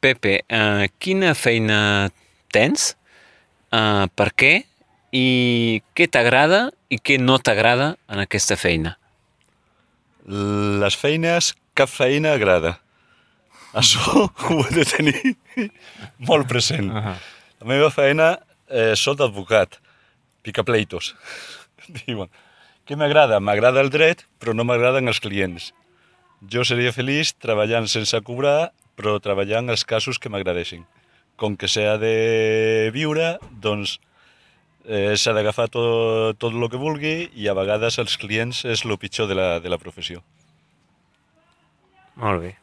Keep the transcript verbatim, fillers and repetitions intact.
Pepe, uh, quina feina tens, uh, per què i què t'agrada i què no t'agrada en aquesta feina? Les feines, cap feina agrada. Això ho he de tenir molt present. Uh -huh. La meva feina, eh, soc advocat, picapleitos. Diuen. Què m'agrada? M'agrada el dret, però no m'agraden els clients. Jo seria feliç treballant sense cobrar, però treballant els casos que m'agradessin. Com que s'ha de viure, doncs eh, s'ha d'agafar tot, tot el que vulgui i a vegades els clients és el pitjor de la, de la professió. Molt bé.